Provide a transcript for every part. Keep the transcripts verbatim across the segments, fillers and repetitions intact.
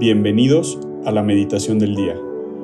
Bienvenidos a la meditación del día.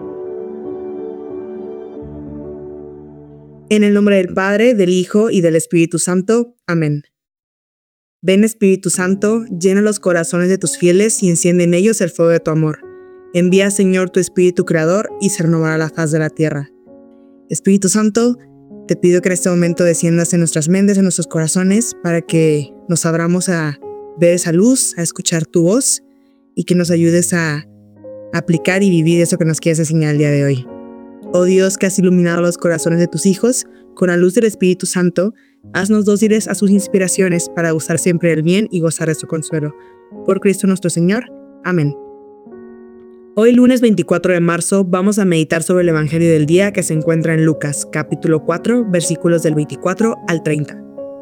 En el nombre del Padre, del Hijo y del Espíritu Santo. Amén. Ven, Espíritu Santo, llena los corazones de tus fieles y enciende en ellos el fuego de tu amor. Envía, Señor, tu Espíritu Creador y se renovará la faz de la tierra. Espíritu Santo, te pido que en este momento desciendas en nuestras mentes, en nuestros corazones, para que nos abramos a ver esa luz, a escuchar tu voz y que nos ayudes a aplicar y vivir eso que nos quieres enseñar el día de hoy. Oh Dios, que has iluminado los corazones de tus hijos con la luz del Espíritu Santo, haznos dóciles a sus inspiraciones para gustar siempre del bien y gozar de su consuelo. Por Cristo nuestro Señor. Amén. Hoy, lunes veinticuatro de marzo, vamos a meditar sobre el Evangelio del día que se encuentra en Lucas, capítulo cuatro, versículos del veinticuatro al treinta.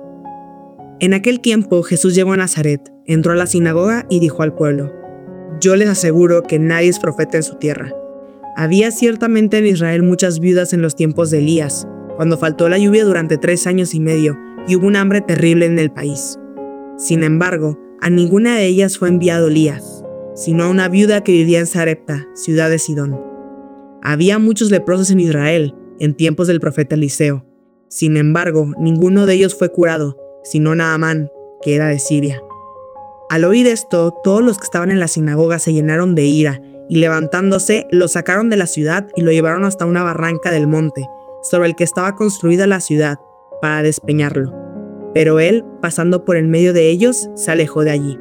En aquel tiempo, Jesús llegó a Nazaret, entró a la sinagoga y dijo al pueblo: Yo les aseguro que nadie es profeta en su tierra. Había ciertamente en Israel muchas viudas en los tiempos de Elías, cuando faltó la lluvia durante tres años y medio y hubo un hambre terrible en el país. Sin embargo, a ninguna de ellas fue enviado Elías, sino a una viuda que vivía en Sarepta, ciudad de Sidón. Había muchos leprosos en Israel, en tiempos del profeta Eliseo. Sin embargo, ninguno de ellos fue curado, sino Naamán, que era de Siria. Al oír esto, todos los que estaban en la sinagoga se llenaron de ira, y levantándose, lo sacaron de la ciudad y lo llevaron hasta una barranca del monte, sobre el que estaba construida la ciudad, para despeñarlo. Pero él, pasando por el medio de ellos, se alejó de allí.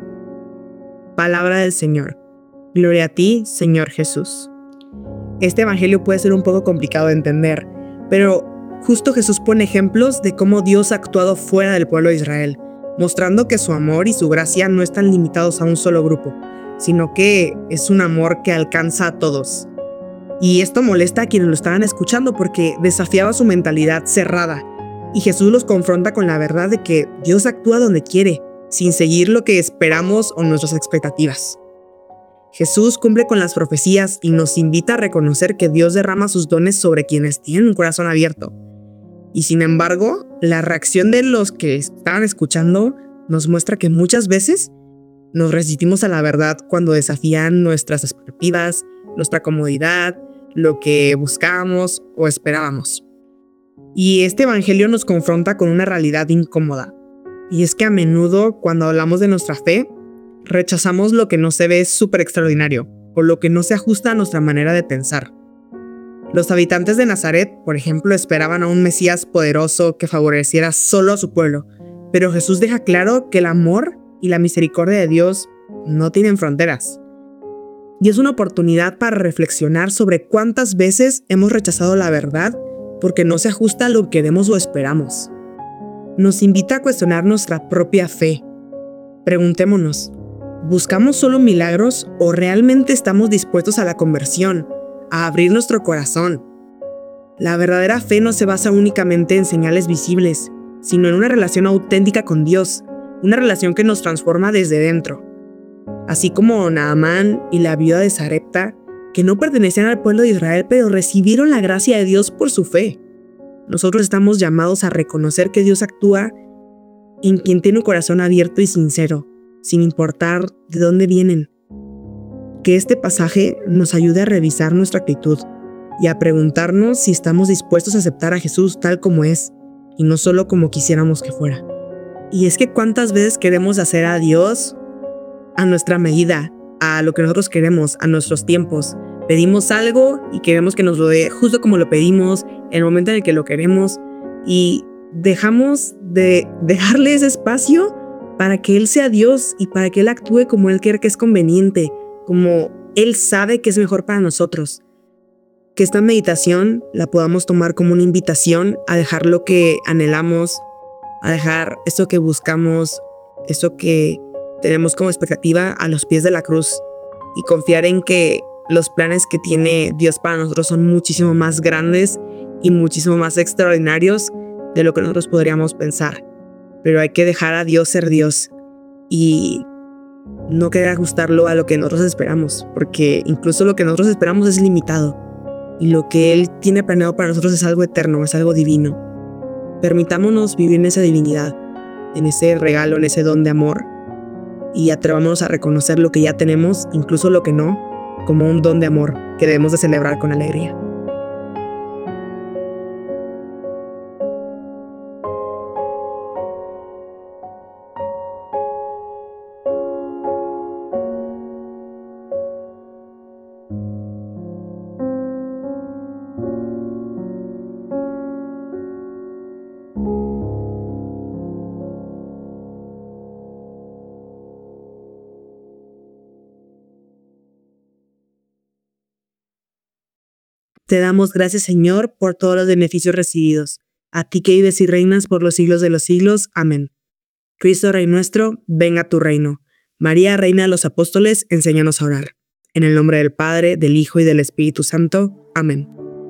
Palabra del Señor. Gloria a ti, Señor Jesús. Este evangelio puede ser un poco complicado de entender, pero justo Jesús pone ejemplos de cómo Dios ha actuado fuera del pueblo de Israel, mostrando que su amor y su gracia no están limitados a un solo grupo, sino que es un amor que alcanza a todos. Y esto molesta a quienes lo estaban escuchando porque desafiaba su mentalidad cerrada, y Jesús los confronta con la verdad de que Dios actúa donde quiere, sin seguir lo que esperamos o nuestras expectativas. Jesús cumple con las profecías y nos invita a reconocer que Dios derrama sus dones sobre quienes tienen un corazón abierto. Y sin embargo, la reacción de los que estaban escuchando nos muestra que muchas veces nos resistimos a la verdad cuando desafían nuestras expectativas, nuestra comodidad, lo que buscábamos o esperábamos. Y este evangelio nos confronta con una realidad incómoda. Y es que a menudo, cuando hablamos de nuestra fe, rechazamos lo que no se ve súper extraordinario o lo que no se ajusta a nuestra manera de pensar. Los habitantes de Nazaret, por ejemplo, esperaban a un Mesías poderoso que favoreciera solo a su pueblo, pero Jesús deja claro que el amor y la misericordia de Dios no tienen fronteras. Y es una oportunidad para reflexionar sobre cuántas veces hemos rechazado la verdad porque no se ajusta a lo que queremos o esperamos. Nos invita a cuestionar nuestra propia fe. Preguntémonos, ¿buscamos solo milagros o realmente estamos dispuestos a la conversión, a abrir nuestro corazón? La verdadera fe no se basa únicamente en señales visibles, sino en una relación auténtica con Dios, una relación que nos transforma desde dentro. Así como Naamán y la viuda de Sarepta, que no pertenecían al pueblo de Israel, pero recibieron la gracia de Dios por su fe. Nosotros estamos llamados a reconocer que Dios actúa en quien tiene un corazón abierto y sincero, sin importar de dónde vienen. Que este pasaje nos ayude a revisar nuestra actitud y a preguntarnos si estamos dispuestos a aceptar a Jesús tal como es, y no solo como quisiéramos que fuera. Y es que cuántas veces queremos hacer a Dios a nuestra medida, a lo que nosotros queremos, a nuestros tiempos. Pedimos algo y queremos que nos lo dé justo como lo pedimos, en el momento en el que lo queremos, y dejamos de dejarle ese espacio para que Él sea Dios y para que Él actúe como Él quiere que es conveniente, como Él sabe que es mejor para nosotros. Que esta meditación la podamos tomar como una invitación a dejar lo que anhelamos, a dejar eso que buscamos, eso que tenemos como expectativa a los pies de la cruz y confiar en que los planes que tiene Dios para nosotros son muchísimo más grandes y muchísimo más extraordinarios de lo que nosotros podríamos pensar. Pero hay que dejar a Dios ser Dios y no querer ajustarlo a lo que nosotros esperamos, porque incluso lo que nosotros esperamos es limitado y lo que Él tiene planeado para nosotros es algo eterno, es algo divino. Permitámonos vivir en esa divinidad, en ese regalo, en ese don de amor y atrevámonos a reconocer lo que ya tenemos, incluso lo que no, como un don de amor que debemos de celebrar con alegría. Te damos gracias, Señor, por todos los beneficios recibidos. A ti que vives y reinas por los siglos de los siglos. Amén. Cristo, Rey nuestro, venga tu reino. María, Reina de los Apóstoles, enséñanos a orar. En el nombre del Padre, del Hijo y del Espíritu Santo. Amén.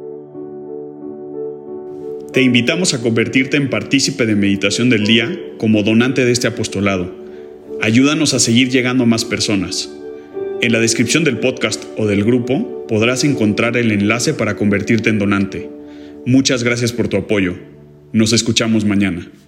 Te invitamos a convertirte en partícipe de Meditación del Día como donante de este apostolado. Ayúdanos a seguir llegando a más personas. En la descripción del podcast o del grupo podrás encontrar el enlace para convertirte en donante. Muchas gracias por tu apoyo. Nos escuchamos mañana.